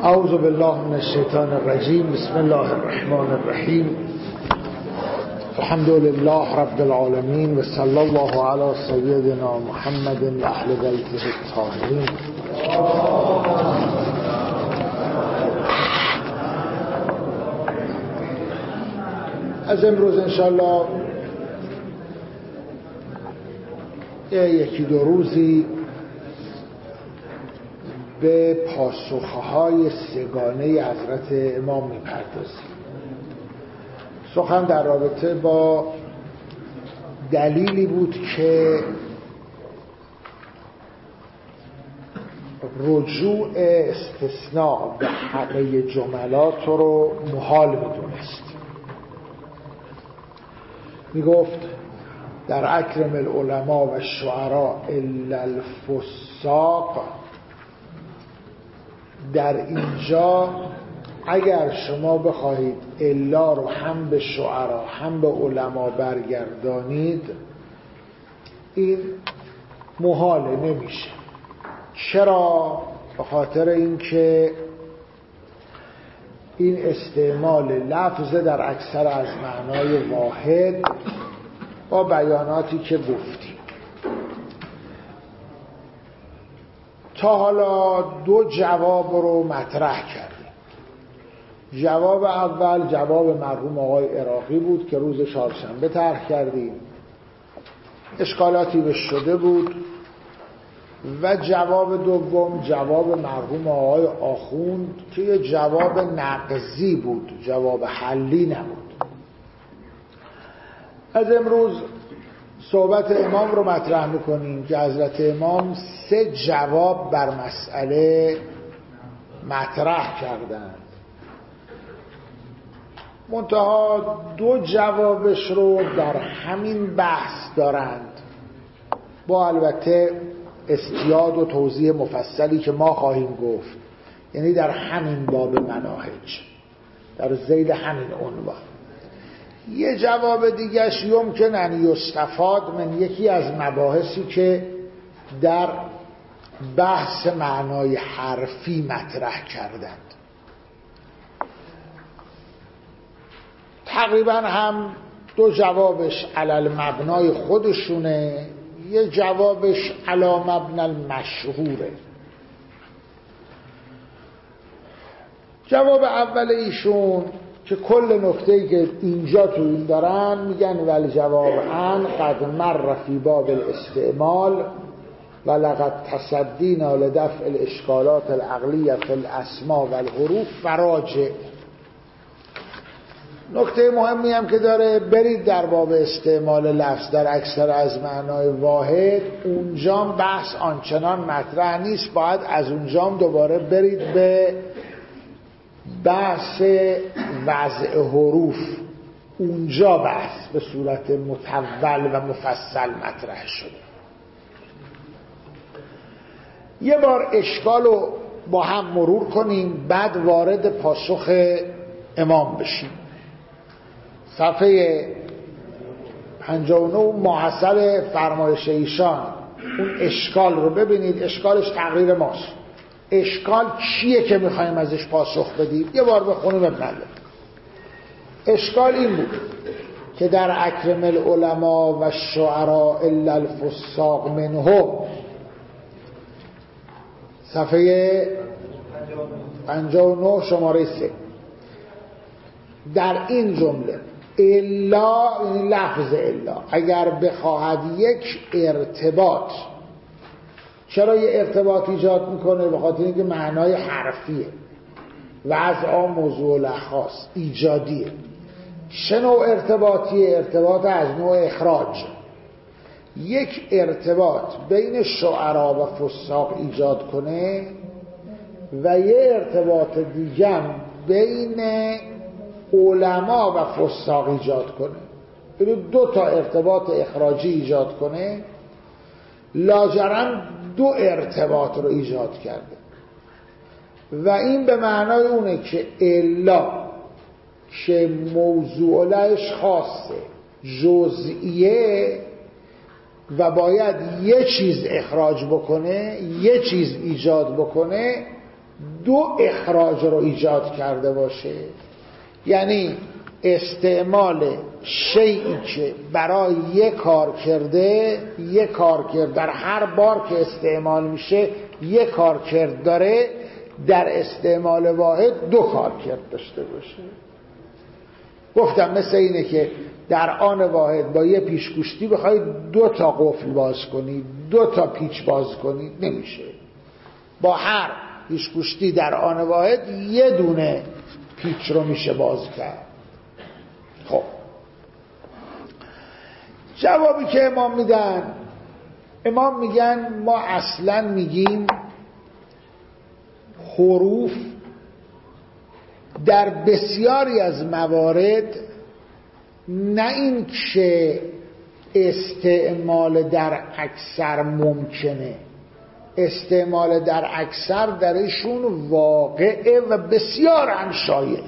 اعوذ بالله من الشیطان الرجیم. بسم الله الرحمن الرحیم. الحمد لله رب العالمین و صلی الله علی سیدنا محمد و اهل بیته الطاهرین. از امروز انشاءالله یکی دو روزی به پاسخهای سگانه حضرت امام می‌پردازیم. سخن در رابطه با دلیلی بود که رجوع استثناء به همه جملات رو محال می‌دونست. میگفت در اکرم العلماء و الشعراء الا الفساق، در اینجا اگر شما بخواهید الا رو هم به شعرا هم به علما برگردانید این محاله نمیشه. چرا؟ به خاطر اینکه این استعمال لفظ در اکثر از معنای واحد با بیاناتی که گفتیم. تا حالا دو جواب رو مطرح کردیم. جواب اول جواب مرحوم آقای عراقی بود که روز چهارشنبه طرح کردیم، اشکالاتی بهش شده بود. و جواب دوم جواب مرحوم آقای آخوند که یه جواب نقضی بود، جواب حلی نبود. از امروز صحبت امام رو مطرح میکنیم که حضرت امام 3 جواب بر مسئله مطرح کردند، منتها 2 جوابش رو در همین بحث دارند، با البته استیاد و توضیح مفصلی که ما خواهیم گفت، یعنی در همین باب مناهج، در ذیل همین عنوان. یه جواب دیگهش یمکن ان یستفاد من یکی از مباحثی که در بحث معنای حرفی مطرح کردند. تقریبا هم 2 جوابش علل مبنای خودشونه، یه جوابش علی مبنی المشهوره. جواب اول ایشون که کل نکته‌ای که اینجا تو این دارن میگن ول جواب ان قد مر فی باب الاستعمال و لقد تصدینا لدفع الاشکالات العقلیه فی الاسماء و الحروف فراجع. نکته مهمی هم که داره، برید در باب استعمال لفظ در اکثر از معنای واحد، اونجام بحث آنچنان مطرح نیست، باید از اونجام دوباره برید به بحث وضع حروف، اونجا بحث به صورت مطول و مفصل مطرح شده. یه بار اشکال رو با هم مرور کنیم، بعد وارد پاسخ امام بشیم. صفحه 59 محصل فرمایش ایشان، اون اشکال رو ببینید. اشکالش تقریر ماست. اشکال چیه که میخوایم ازش پاسخ بدیم؟ یه بار بخونیم ابنده. اشکال این بود که در اکرم العلماء و الشعراء الا الفساق منهم، صفحه 59 شماره 3، در این جمله الا، یعنی لفظ الا، اگر بخواهد یک ارتباط، چرا یه ارتباط ایجاد میکنه؟ به خاطر اینکه معنای حرفیه، وضع موضوع لخاص ایجادیه. چه نوع ارتباطیه؟ ارتباط از نوع اخراج. یک ارتباط بین شعرا و فساق ایجاد کنه و یه ارتباط دیگه بین علما و فساق ایجاد کنه، یعنی 2 تا ارتباط اخراجی ایجاد کنه، لاجرم 2 ارتباط رو ایجاد کرده. و این به معنای اونه که الا که موضوع لهش خاصه، جزئیه و باید یه چیز اخراج بکنه، یه چیز ایجاد بکنه، دو اخراج رو ایجاد کرده باشه، یعنی استعمال شیئی که برای یک کار کرده، یک کار کرد در هر بار که استعمال میشه یک کار کرد داره، در استعمال واحد دو کار کرد داشته باشه. گفتم مثل اینه که در آن واحد با یه پیشگوشتی بخواید دو تا قفل باز کنید، دو تا پیچ باز کنید، نمیشه. با هر پیشگوشتی در آن واحد یه دونه پیچ رو میشه باز کرد. خب جوابی که امام میدن، امام میگن ما اصلا میگیم حروف در بسیاری از موارد نه این که استعمال در اکثر ممکنه، استعمال در اکثر درشون واقعه و بسیار هم شایعه.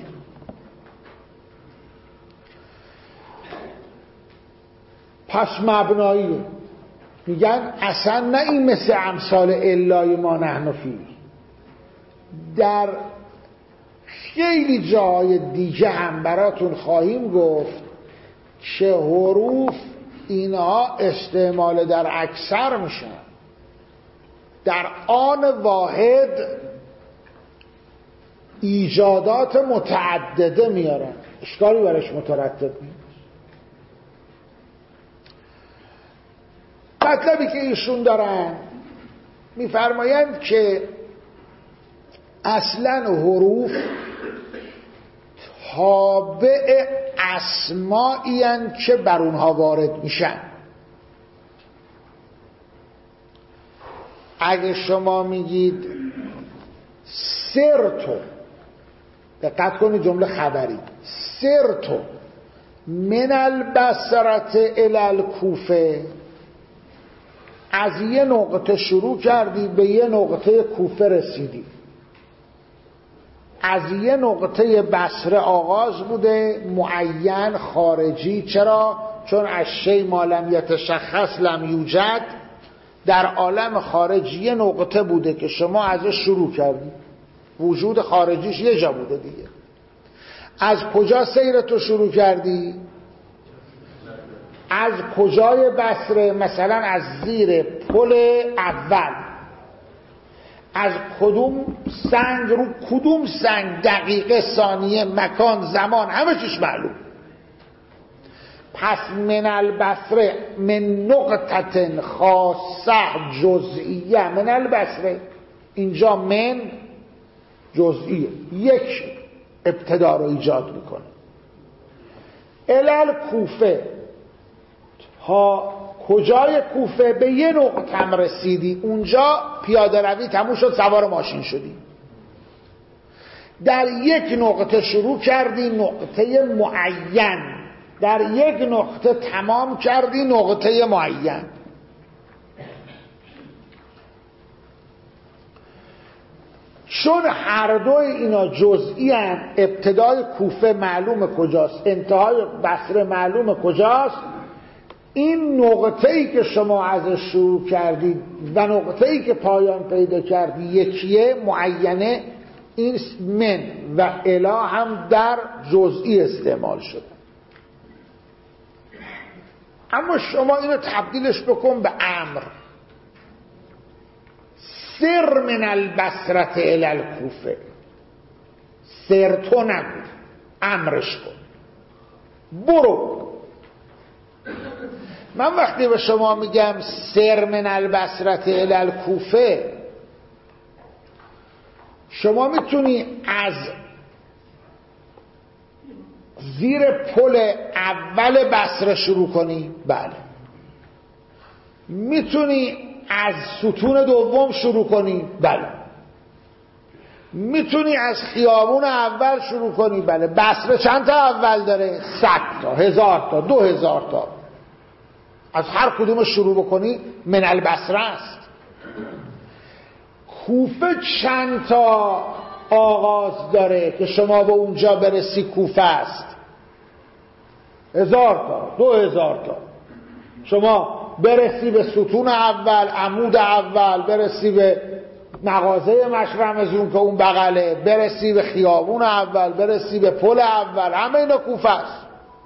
پس مبناییه. میگن اصلا نه این مثل امثال الای ما نحن فیه، در خیلی جاهای دیگه هم براتون خواهیم گفت که حروف اینها استعمال در اکثر میشن، در آن واحد ایجادات متعدده میارن، اشکالی برش مترتب نیست. مطلبی که ایشون دارن میفرمایند که اصلا حروف تابع اسمائی اند که بر اونها وارد میشن. اگه شما میگید سرتو، دقت کنید جمله خبری، سرتو من البصرة الی الکوفه، از یه نقطه شروع کردی به یه نقطه کوفه رسیدی، از یه نقطه بصره آغاز بوده، معین خارجی. چرا؟ چون از شی ما لم یتشخص لم یوجد، در عالم خارجی یه نقطه بوده که شما ازش شروع کردی، وجود خارجیش یه جا بوده دیگه. از کجا سیرتو شروع کردی؟ از کجای بصره؟ مثلا از زیر پل اول، از کدوم سنگ رو کدوم سنگ، دقیقه، ثانیه، مکان، زمان، همه چیش معلوم. پس من البصره من نقطة خاصه جزئیه من البصره، اینجا من جزئیه، یک ابتدا رو ایجاد میکنه. الال کوفه، ها کجای کوفه؟ به یه نقطه هم رسیدی، اونجا پیاده روی تموم شد، سوار ماشین شدی. در یک نقطه شروع کردی، نقطه معین، در یک نقطه تمام کردی، نقطه معین. چون هر دوی اینا جزئی هستند، ابتدای کوفه معلوم کجاست، انتهای بصره معلوم کجاست، این نقطه‌ای که شما ازش شروع کردید و نقطه‌ای که پایان پیدا کردی یکیه، معینه. این من و اله هم در جزئی استعمال شده. اما شما اینو تبدیلش بکن به امر، سر من البصرة الی الکوفه، سر تو نگو، امرش کن، برو. من وقتی به شما میگم سر من البصرة الی الکوفه، شما میتونی از زیر پل اول بصره شروع کنی، بله. میتونی از ستون دوم شروع کنی، بله. میتونی از خیابون اول شروع کنی، بله. بصره چند تا اول داره؟ 100 تا، 1000 تا، 2000 تا. از هر کدوم شروع بکنی من البصره است. کوفه چند تا آغاز داره که شما به اونجا برسی کوفه است؟ 1000 تا، 2000 تا. شما برسی به ستون اول، عمود اول، برسی به مغازه مشرمزون که اون بغله، برسی به خیابون اول، برسی به پل اول، همه اینا کوفه است.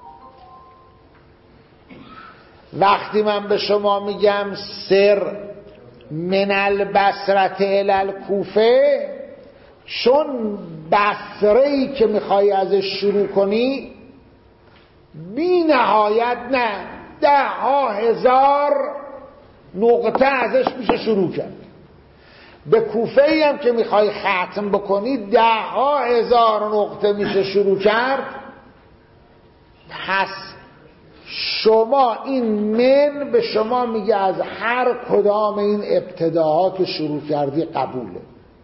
وقتی من به شما میگم سر من البصره الی الکوفه، چون بصره‌ای که میخوای ازش شروع کنی بی نهایت نه 10,000 نقطه ازش میشه شروع کرد. به کوفه‌ای هم که میخوای ختم بکنی 10,000 نقطه میشه شروع کرد. پس شما این من به شما میگه از هر کدام این ابتداها که شروع کردی قبوله،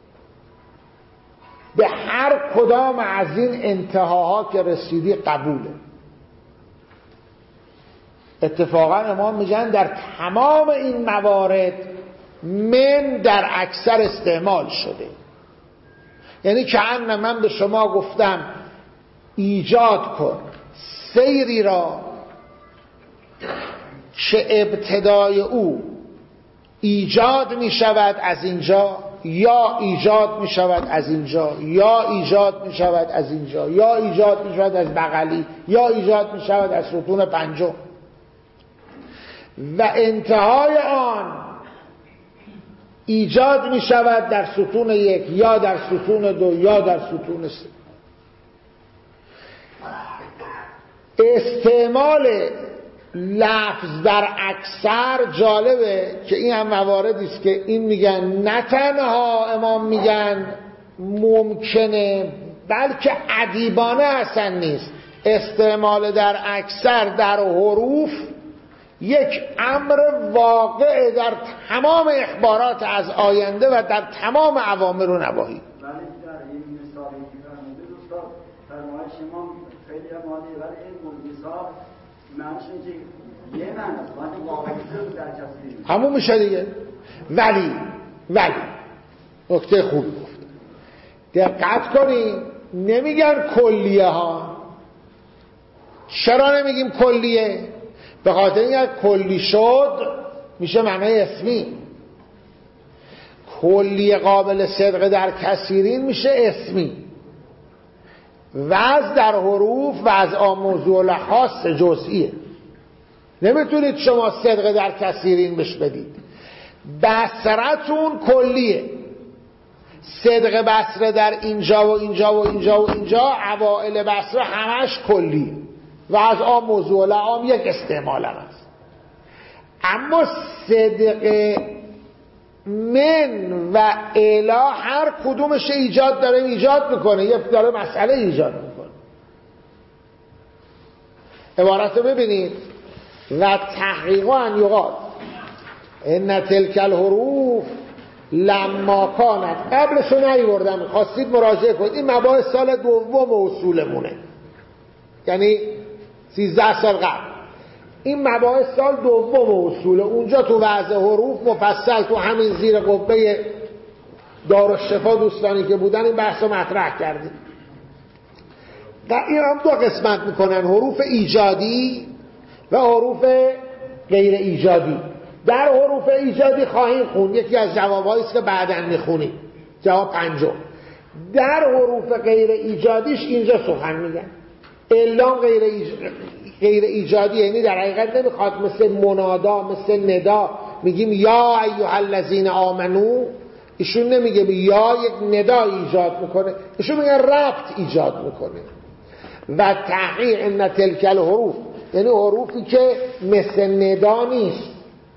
به هر کدام از این انتهاها که رسیدی قبوله. اتفاقا امام میگن در تمام این موارد من در اکثر استعمال شده. یعنی که من به شما گفتم ایجاد کن سیری را که ابتدای او ایجاد می شود از اینجا، یا ایجاد می شود از اینجا، یا ایجاد می شود از اینجا، یا ایجاد می شود از بغلی، یا ایجاد می شود از ستون پنجم، و انتهای آن ایجاد می شود در ستون یک، یا در ستون دو، یا در ستون سه. استعمال لفظ در اکثر جالبه که این هم مواردی است که این میگن نه تنها امام میگن ممکنه، بلکه ادیبانه اصلا نیست. استعمال در اکثر در حروف یک امر واقع در تمام اخبارات از آینده و در تمام اوامر و نواهی. ولی در این مثالی که فرمودید استاد، فرمایش شما خیلی عالیه، ولی این مثال معنیش اینه که یه معنی است، ولی واقعی در کسی همون میشه دیگه. ولی نکته خوبی گفت، دقت کنی نمیگن کلیه ها. چرا نمیگیم کلیه؟ به خاطر اینکه کلی شد میشه معنای اسمی. کلیه قابل صدق در کثیرین میشه اسمی. وضع در حروف وضع موضوع خاص جزئیه. نمیتونید شما صدق در کثیرین بش بدید. بصرتون کلیه. صدق بصره در اینجا و اینجا و اینجا و اینجا، اوائل بصره همش کلیه و از آن موضوع لعام یک استعمال هم است. اما صدق من و اله هر کدومش ایجاد داره ایجاد میکنه، یک داره مسئله ایجاد میکنه. عبارت رو ببینید، و تحقیقا یقال ان تلک الحروف لما کانت، قبلشو نیوردم خواستید مراجعه کنید، این مباحث سال دوم اصولمونه، یعنی 13 سال قبل. این مباحث سال دوم اصوله. اونجا تو وضع حروف مفصل تو همین زیر قبه دارالشفا دوستانی که بودن این بحث رو مطرح کردیم. و این هم دو قسمت میکنن، حروف ایجادی و حروف غیر ایجادی. در حروف ایجادی خواهیم خون، یکی از جوابهایی است که بعداً میخونیم، جواب پنجم. در حروف غیر ایجادیش اینجا سخن میگن. اعلام غیر ایجادی، یعنی در حقیقت نمیخواد مثل منادا مثل ندا میگیم یا ایها الذین آمنو، ایشون نمیگه یا یک ندا ایجاد میکنه، ایشون میگه ربط ایجاد میکنه. و تحقیق ان تلک الحروف، یعنی حروفی که مثل ندا نیست،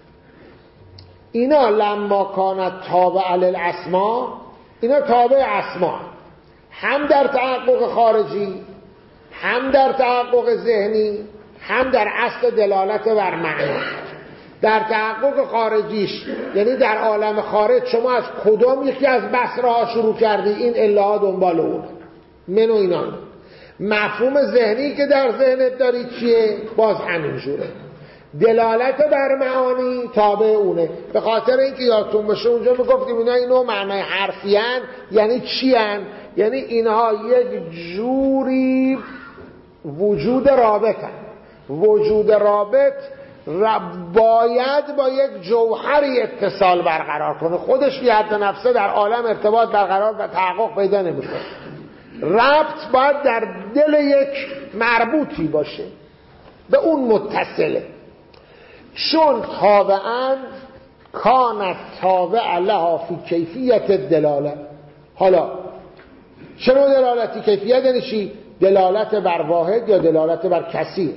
اینا لما کانت تابع للاسماء، اینا تابع اسماء، هم در تحقق خارجی، هم در تحقق ذهنی، هم در اصل دلالت بر معنا. در تحقق خارجیش یعنی در عالم خارج شما از کدام یکی از بصره ها شروع کردی، این اله ها دنبال اون من و اینا. مفهوم ذهنی که در ذهنت داری چیه؟ باز همین جوره. دلالت بر معانی تابع اونه. به خاطر اینکه یادتون باشه اونجا میگفتیم اینا اینو معنای حرفیان، یعنی چی هن؟ یعنی اینها یک جوری وجود رابط هن. وجود رابط باید با یک جوهری اتصال برقرار کنه، خودش بی حد نفسه در عالم ارتباط برقرار و تحقق پیدا نمیکنه. ربط باید در دل یک مربوطی باشه، به اون متصله. چون تابعاً کانت تابع لها فی کیفیت دلاله. حالا چه نوع دلالتی؟ کیفیت یعنی چی؟ دلالت بر واحد یا دلالت بر کثیر.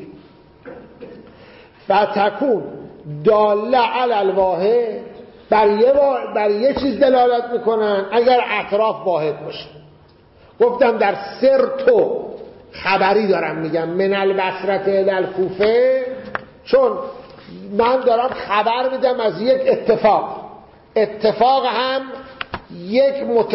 فتکون داله علی الواحد، بر یه چیز دلالت میکنن اگر اطراف واحد باشه. گفتم در سر تو خبری دارم میگم من البصره الی الکوفه، چون من دارم خبر میدم از یک اتفاق هم یک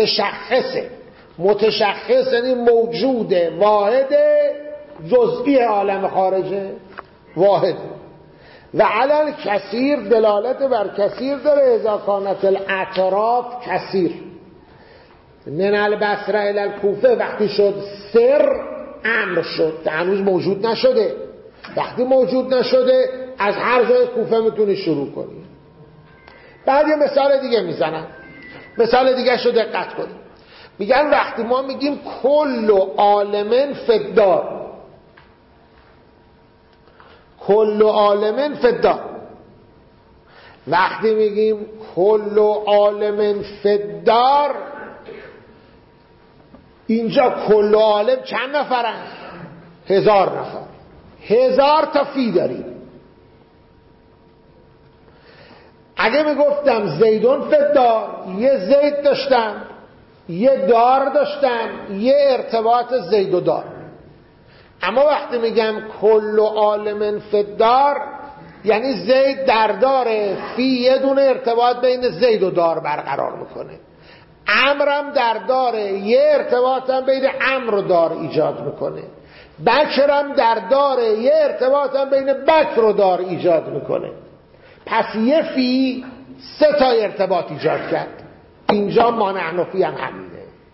متشخص یعنی موجود واحد جزئی عالم خارجه واحد. و علی کثیر دلالت بر کثیر داره، اذا کانت الاطراف کثیر. من البصره الی الکوفه وقتی شد سر امر شد، هنوز موجود نشده. وقتی موجود نشده از هر جای کوفه میتونی شروع کنی. بعد یه مثال دیگه میزنن، مثال دیگه شو دقت کنیم. میگن وقتی ما میگیم کل عالم فدار، کل عالم فدار، وقتی میگیم کل عالم فدار، اینجا کل عالم چند نفرن؟ 1000 نفر. 1000 تا فی داریم. اگه میگفتم زیدون فدار، یه زید داشتم، یه دار داشتم، یه ارتباط زید و دار. اما وقتی میگم کل عالم فدار یعنی زید در داره، فی یه دونه ارتباط بین زید و دار برقرار میکنه. عمرم در داره، یه ارتباط هم بین عمر و دار ایجاد میکنه. بکرم در داره، یه ارتباط هم بین بکر و دار ایجاد میکنه. پس یه فی 3 تا ارتباط ایجاد کرد. اینجا ما نحن فی هم همینه.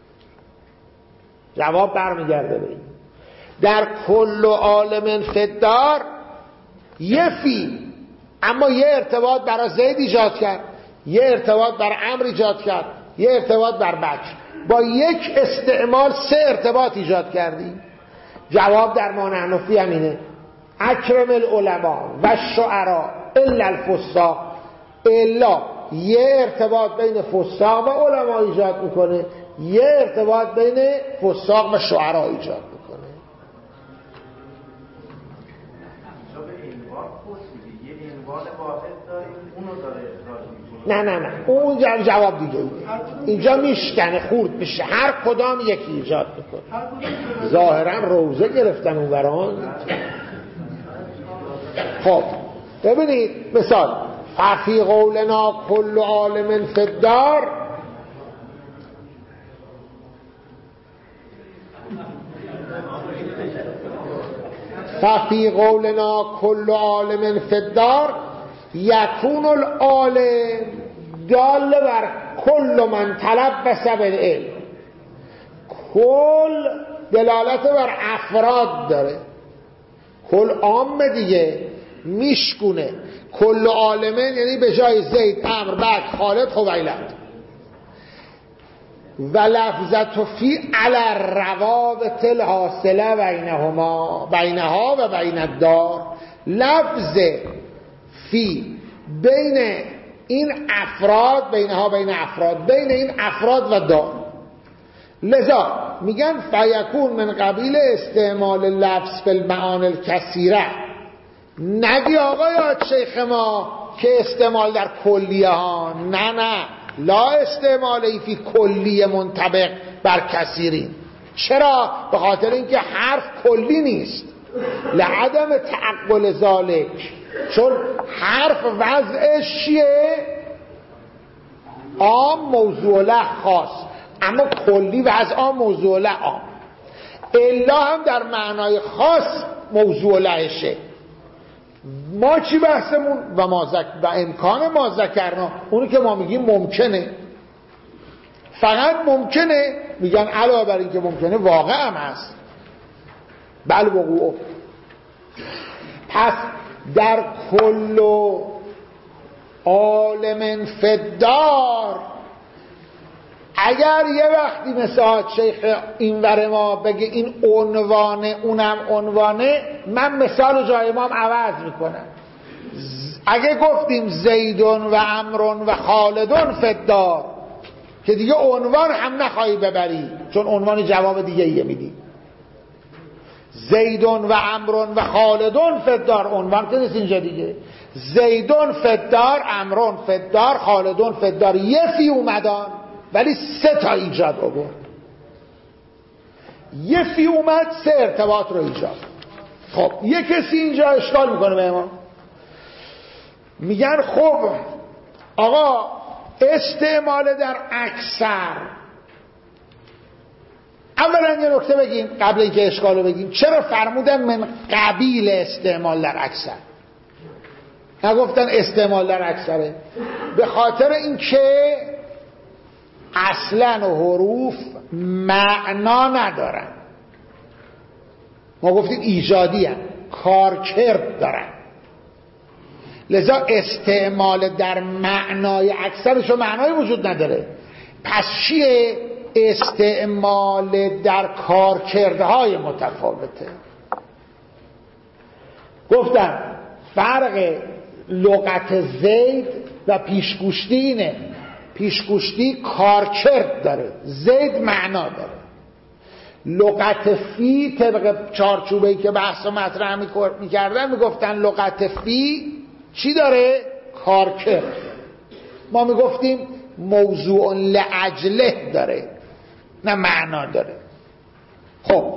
جواب برمیگرده به این. در کل عالم فدار یه فی، اما یه ارتباط برای زید ایجاد کرد، یه ارتباط بر عمر ایجاد کرد، یه ارتباط بر بکر. با یک استعمال 3 ارتباط ایجاد کردیم. جواب در ما نحن فی همینه. اکرم العلماء و الشعراء الا الفساق. الا یه ارتباط بین فساق و علما ایجاد میکنه، یه ارتباط بین فساق و شعراء ایجاد میکنه. یه عنوان واحد داریم، اونو داره نه اون جواب دیگه. اینجا میشکنه، خورد میشه، هر کدام یکی ایجاد میکنه. ظاهرا روزه گرفتن اون بران. خب ببینید مثال، ففی قولنا کل عالم فدار، ففی قولنا کل عالم فدار یکون العالم دال بر کل من تلبس بالعلم. کل دلالت بر افراد داره، کل عام دیگه، میشکونه. کل عالمین یعنی به جای زید، عمرو، بکر، خالد، خویلد. و لفظت فی علی الروابط الحاصله بینها و بین الدار. لفظ فی بین این افراد، بینها بین افراد، بین این افراد و دار. لذا میگن فیکون من قبیل استعمال لفظ فی المعانی الکثیره. نگی آقای شیخ ما که استعمال در کلیه ها، نه لا استعمالی فی کلیه منطبق بر کثیرین. چرا؟ به خاطر اینکه حرف کلی نیست، لعدم تعقل ذالک. چون حرف وضعش چیه؟ عام موضوع له خاص، اما کلی وضع عام موضوع له عام. الا هم در معنای خاص موضوع لهشه. ما چی بحثمون؟ و امکان ما ذکرنا، اونی که ما میگیم ممکنه، فقط ممکنه. میگن علاوه بر این که ممکنه واقع هم هست، بل وقوع. پس در کل عالم فدار، اگر یه وقتی مثل شیخ اینور ما بگه این عنوانه اونم عنوانه، من مثال جای امام عوض میکنم. اگه گفتیم زیدون و عمرون و خالدون فدار، که دیگه عنوان هم نخواهی ببری، چون عنوان جواب دیگه ایه میدی. زیدون و عمرون و خالدون فدار، عنوان که نیست اینجا دیگه. زیدون فدار، عمرون فدار، خالدون فدار. یه فی اومدان ولی 3 تا ایجاد آورد. یه فی اومد 3 ارتباط رو ایجاد. خب یه کسی اینجا اشکال میکنه به ما، میگن خب آقا استعمال در اکثر، اولا یه نکته بگیم قبل اینکه اشکالو بگیم، چرا فرمودن من قبیل استعمال در اکثر، نگفتن استعمال در اکثره؟ به خاطر اینکه اصلا حروف معنا ندارن، ما گفتیم ایجادی هم کارکرد دارن، لذا استعمال در معنای اکثرش و معنای وجود نداره. پس چیه؟ استعمال در کارکردهای متفاوته. گفتم فرق لغت زید و پیشگوشتی اینه، پیشگوشتی کارکرد داره، زید معنا داره. لغت فی طبق چارچوبه‌ای که بحث و مطرح میکردن میگفتن لغت فی چی داره؟ کارکرد. ما میگفتیم موضوع لأجله داره، نه معنا داره. خب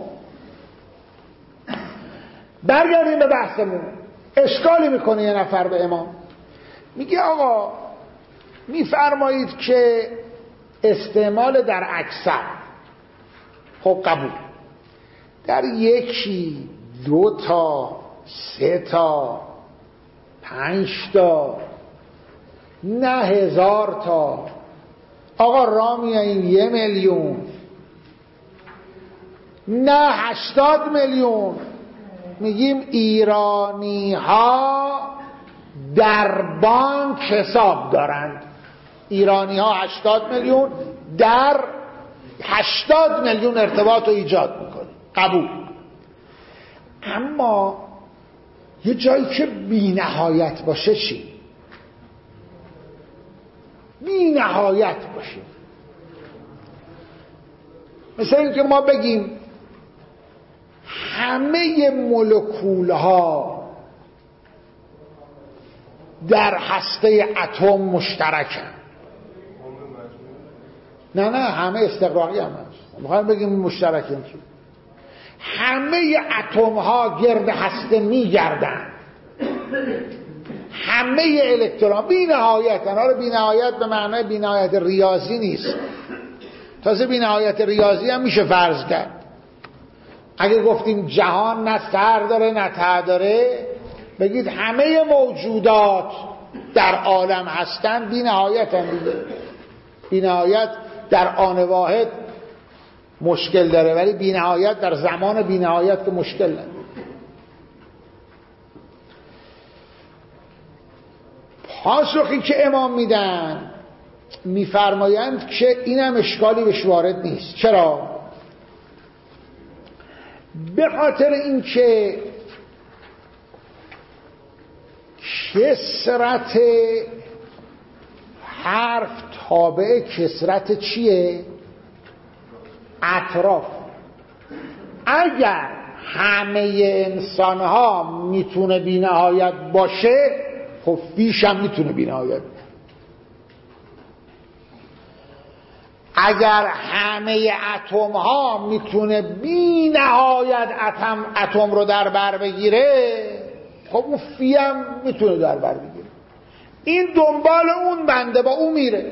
برگردیم به بحثمون. اشکالی میکنه یه نفر به امام، میگه آقا میفرمایید که استعمال در اکثر، خب قبول، در 1 2 تا 3 تا 5 تا نه 1000 تا، آقا را میاییم 1 میلیون نه 80 میلیون، میگیم ایرانی ها در بانک حساب دارند. ایرانی ها 80 میلیون در 80 میلیون ارتباط رو ایجاد میکنه، قبول. اما یه جایی که بی نهایت باشه چی؟ بی نهایت باشه، مثل این که ما بگیم همه مولکول ها در هسته اتم مشترکن. نه همه استقراقی هم هست، میخوایم بگیم مشترکن چی؟ همه اتم ها گرد هسته میگردن، همه الکترون بی نهایت. حالا بی نهایت به معنای بی نهایت ریاضی نیست، تازه بی نهایت ریاضی هم میشه فرض کرد. اگه گفتیم جهان نه سر داره نه ته داره، بگید همه موجودات در عالم هستن، بی نهایت هم دیگه. بی نهایت در آن واحد مشکل داره، ولی بی نهایت در زمان بی نهایت که مشکل نداره. پاسخی که امام میدن میفرمایند که اینم اشکالی بهش وارد نیست. چرا؟ به خاطر اینکه کسرت حرف تابع کسرت چیه؟ اطراف. اگر همه انسان ها میتونه بی نهایت باشه، خب فیش هم میتونه بی نهایت. اگر همه اتم ها میتونه بی نهایت اتم رو در بر بگیره، خب اون فی هم میتونه در بر بگیره. این دنبال اون بنده با اون میره.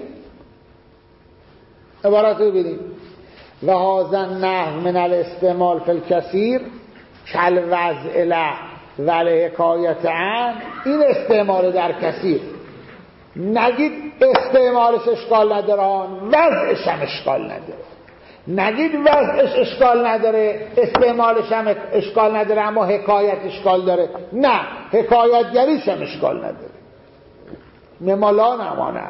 عبارت رو ببینید: و هذا نحو من الاستعمال فی الکثیر کل وضع له و الحکایت عن. این استعمال در کثیر، نگید استعمالش اشکال نداره، وضعش هم اشکال نداره. نگید وضعش اشکال نداره، استعمالش هم اشکال نداره، اما حکایت اشکال داره. نه، حکایتگریش هم اشکال نداره. مما نمانه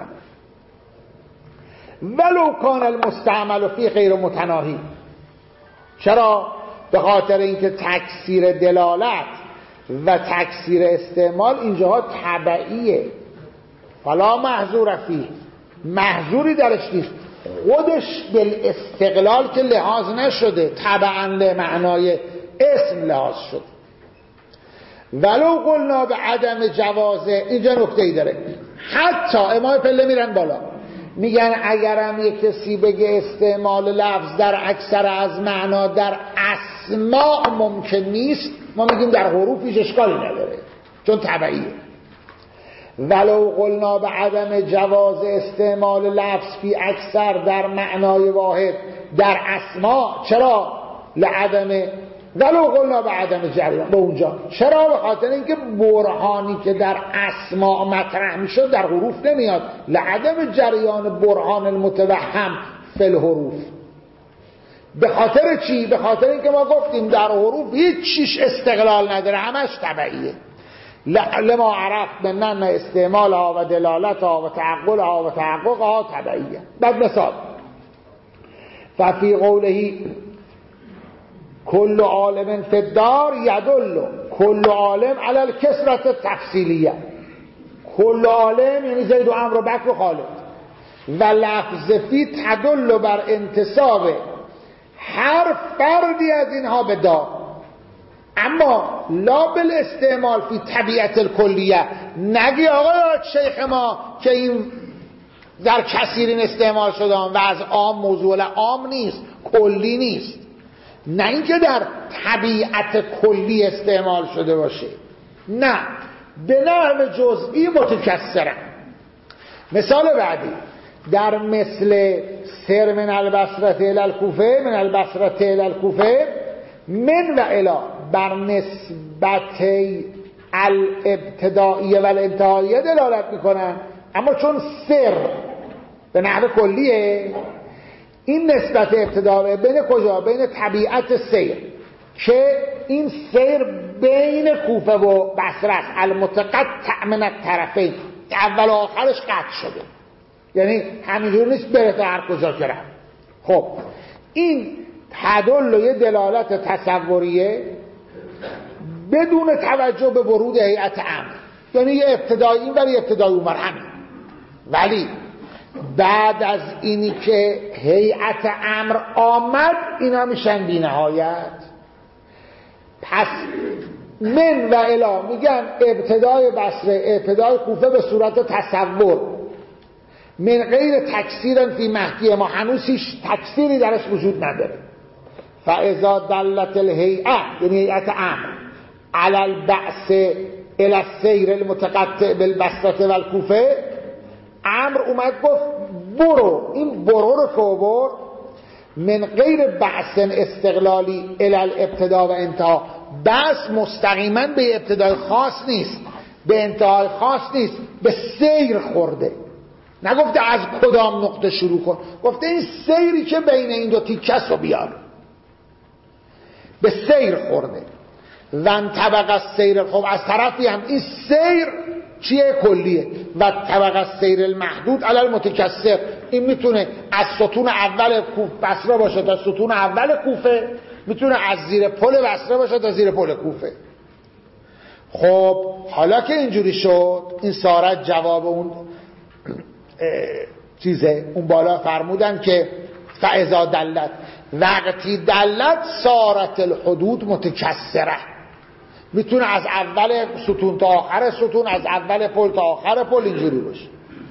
ولو کان المستعمل فی غیر متناهی. چرا؟ به خاطر اینکه تکثیر دلالت و تکثیر استعمال اینجاها تبعیه. فلا محظور فیه، محظوری درش نیست، خودش بالاستقلال که لحاظ نشده، تبعا لمعنای اسم لحاظ شد. ولو قلنا به عدم جوازه، اینجا نکته ای داره، حتی امام پله میرن بالا میگن اگرم یک کسی بگه استعمال لفظ در اکثر از معنا در اسماء ممکن نیست، ما میگیم در حروفش اشکالی نداره چون تبعیه. ولو قلنا به عدم جواز استعمال لفظ فی اکثر در معنای واحد در اسماء، چرا؟ لعدم ولو قلنا به عدم جریان، به اونجا چرا؟ به خاطر اینکه برهانی که در اسماء مطرح میشد در حروف نمیاد، لعدم جریان برهان المتوهم فی الحروف. به خاطر چی؟ به خاطر اینکه ما گفتیم در حروف هیچ چیش استقلال نداره، همش تبعیه. لما عرف من استعمالها و دلالتها و تعقلها و تحققها تبعیه. بعد مثال ففی قوله کل عالم فی الدار یدل کل عالم علی الکثرة التفصیلیه. کل عالم یعنی زید و عمرو و بکر و خالد، و لفظ فی تدل بر انتصاب هر فردی از اینها به دار، اما لا بالاستعمال فی طبیعت الکلیه. نگی آقای شیخ ما که این در کثیرین استعمال شده و از عام موضوع عام نیست، کلی نیست، نه اینکه در طبیعت کلی استعمال شده باشه، نه، به نحو جزئی متکثرن. مثال بعدی در مثل سر من البصره الی الکوفه، من البصره الی الکوفه، من و الی بر نسبت الابتدائیه و الانتهائیه دلالت میکنن، اما چون سر به نحو کلیه، این نسبت ابتدائیه بین کجا؟ بین طبیعت سیر، که این سیر بین کوفه و بصره است، المتقطع من الطرفین، اول و آخرش قطع شده، یعنی همینجور نیست بره تا هر کجا که رفت. خب این تدل یه دلالت تصوریه بدون توجه به ورود هیئت امر، یعنی یه ابتدایی این ولی ابتدایی اون همین. ولی بعد از اینی که هیئت امر آمد اینا میشن بی نهایت. پس من و الا میگن ابتدای بصره ابتدای کوفه به صورت تصور، من غیر تکثیر فی مهدی، ما هنوز هیچ تکثیری درش وجود نداره. فاذا دلت الهیئه یعنی هیئت امر علی البعث الی السیر المتقطع بالبصره و الکوفه، امر اومد گفت برو، این برو رو که برد من غیر بحث استقلالی الی الابتدا و انتها، بحث مستقیما به ابتدای خاص نیست به انتهای خاص نیست، به سیر خورده. نگفته از کدام نقطه شروع کن، گفته این سیری که بین این دو تیکه رو بیار، به سیر خورده. و طبقه السیر، خب از طرفی هم این سیر چیه؟ کلیه. و طبقه السیر المحدود علی المتکثر، این میتونه از ستون اول کوفه بصره باشه تا ستون اول کوفه، میتونه از زیر پل بصره باشه تا زیر پل کوفه. خب حالا که اینجوری شد، این سارت جواب اون چیزه، اون بالا فرمودن که فاذا دلت، وقتی دلت سارت الحدود متکثره، میتونه از اول ستون تا آخر ستون، از اول پل تا آخر پل اینجوری باشه.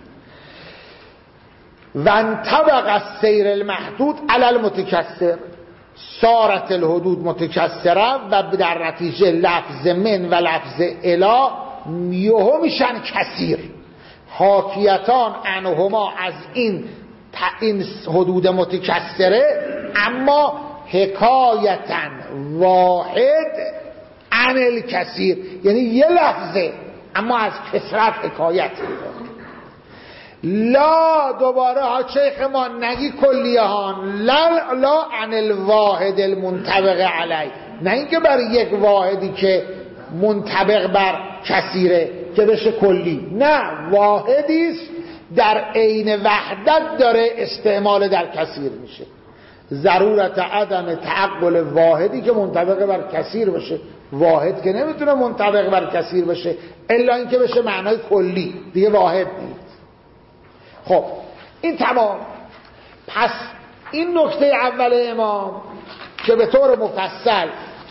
و انطبق السیر المحدود علی المتکثر، سارت الحدود متکثره، و در نتیجه لفظ من و لفظ الا یهو میشن کثیر، حاکیتان عنهما از این حدود متکثره، اما حکایتن واحد عن الکثیر، یعنی یه لفظه اما از کثرت حکایت میکنه. لا دوباره ها شیخ ما نگی کلیهان لا عن الواحد المنطبق علی، نه اینکه بر یک واحدی که منطبق بر کثیره که بشه کلی، نه واحدیست در عین وحدت داره استعمال در کثیر میشه. ضرورت عدم تعقل واحدی که منطبق بر کثیر باشه، واحد که نمیتونه منطبق بر کثیر باشه الا اینکه بشه معنای کلی، دیگه واحد نیست. خب این تمام. پس این نکته اول امام که به طور مفصل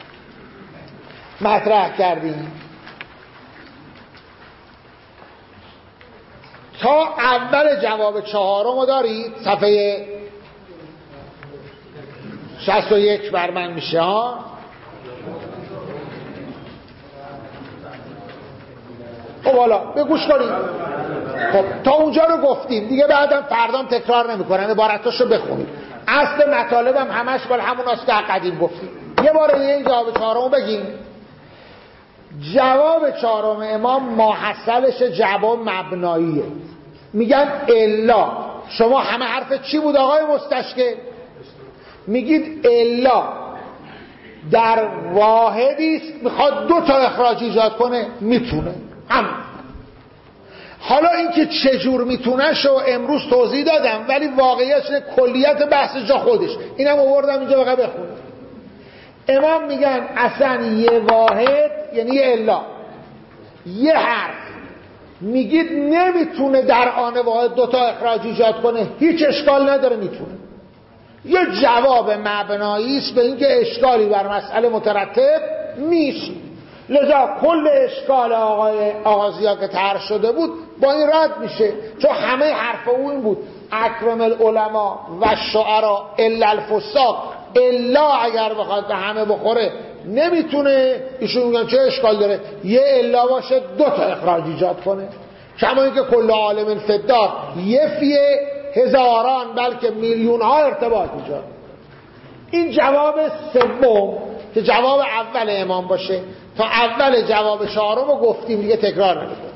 مطرح کردیم تا اول جواب چهارم دارید، صفحه 61 بر من میشه ها. خب حالا بگوش کنید. خب تا اونجا رو گفتیم دیگه، بعدم فردام تکرار نمی‌کنم، عبارتاشو بخونید. اصل مطالبم همش بالا همون است که قدیم گفتیم. یه بار دیگه این جواب چهارمو بگیم. جواب چهارم امام ماحصلش جواب مبناییه. میگن الا، شما همه حرف چی بود آقای مستشکل؟ میگید الا در واحدیست میخواد دو تا اخراج ایجاد کنه، میتونه همون. حالا اینکه چجور میتونه شو امروز توضیح دادم، ولی واقعیت کلیت بحث جا خودش، اینم آوردم اینجا بقیه بخونم. امام میگن اصلا یه واحد یعنی یه الا، یه حرف میگید نمیتونه در آن واحد دوتا اخراج ایجاد کنه، هیچ اشکال نداره، میتونه. یه جواب مبنایی است به اینکه اشکالی بر مسئله مترتب نیست. لذا کل اشکال آقای آغازیا که طرح شده بود با این رد میشه، چون همه حرف او این بود اکرم العلماء و شعرا الا الفساق، الا اگر بخواد به همه بخوره نمیتونه. ایشون میگن چه اشکال داره یه الا باشه دو تا اخراج ایجاد کنه، کما اینکه کل عالم فدار یه فیه هزاران بلکه میلیون ها ارتباط ایجاد. این جواب سوم که جواب اول امام باشه. تا اول جواب چهارم رو گفتیم دیگه تکرار نمی‌کنم.